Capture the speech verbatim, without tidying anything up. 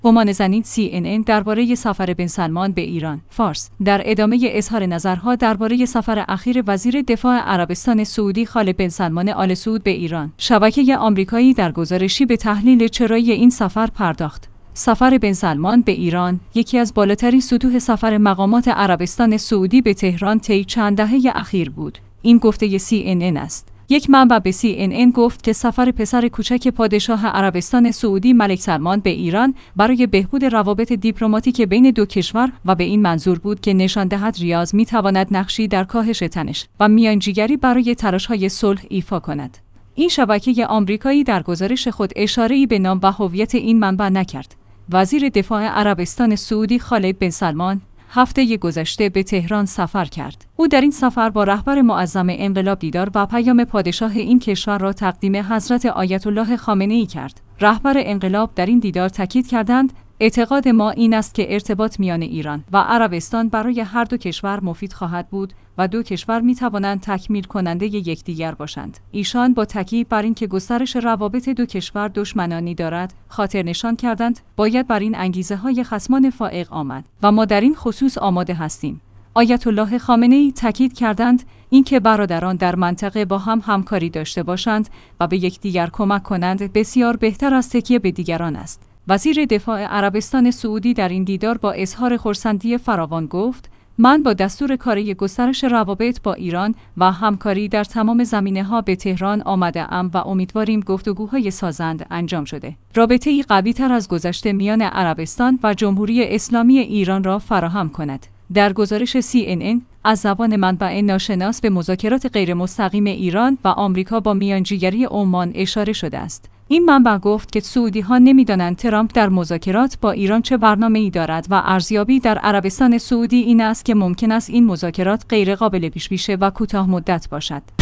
گمان زنی سی ان ان درباره سفر بن سلمان به ایران. فارس: در ادامه اظهار نظرها درباره سفر اخیر وزیر دفاع عربستان سعودی خالد بن سلمان آل سعود به ایران، شبکه آمریکایی در گزارشی به تحلیل چرایی این سفر پرداخت. سفر بن سلمان به ایران یکی از بالاترین سطوح سفر مقامات عربستان سعودی به تهران طی چند دهه اخیر بود. این گفته سی ان ان است. یک منبع به سی ان ان گفت که سفر پسر کوچک پادشاه عربستان سعودی ملک سلمان به ایران برای بهبود روابط دیپلماتیک بین دو کشور و به این منظور بود که نشان دهد ریاض می‌تواند نقشی در کاهش تنش و میانجیگری برای تلاش‌های صلح ایفا کند. این شبکه آمریکایی در گزارش خود اشاره‌ای به نام و هویت این منبع نکرد. وزیر دفاع عربستان سعودی خالد بن سلمان هفته گذشته به تهران سفر کرد. او در این سفر با رهبر معظم انقلاب دیدار و پیام پادشاه این کشور را تقدیم حضرت آیت الله خامنه‌ای کرد. رهبر انقلاب در این دیدار تاکید کردند اعتقاد ما این است که ارتباط میان ایران و عربستان برای هر دو کشور مفید خواهد بود و دو کشور می توانند تکمیل کننده یکدیگر باشند. ایشان با تاکید بر اینکه گسترش روابط دو کشور دشمنانی دارد، خاطر نشان کردند باید بر این انگیزه های خصمان فائق آمد و ما در این خصوص آماده هستیم. آیت الله خامنه‌ای تاکید کردند اینکه برادران در منطقه با هم همکاری داشته باشند و به یکدیگر کمک کنند بسیار بهتر از تکیه به دیگران است. وزیر دفاع عربستان سعودی در این دیدار با اظهار خرسندی فراوان گفت: من با دستور کاری گسترش روابط با ایران و همکاری در تمام زمینه‌ها به تهران آمده ام و امیدواریم گفتگوهای سازنده انجام شده رابطه‌ای قوی‌تر از گذشته میان عربستان و جمهوری اسلامی ایران را فراهم کند. در گزارش سی ان ان از زبان منبع ناشناس به مذاکرات غیر مستقیم ایران و آمریکا با میانجیگری عمان اشاره شده است. این منبع گفت که سعودی‌ها نمی‌دانند ترامپ در مذاکرات با ایران چه برنامه‌ای دارد و ارزیابی در عربستان سعودی این است که ممکن است این مذاکرات غیر قابل پیش‌بینی و کوتاه مدت باشد.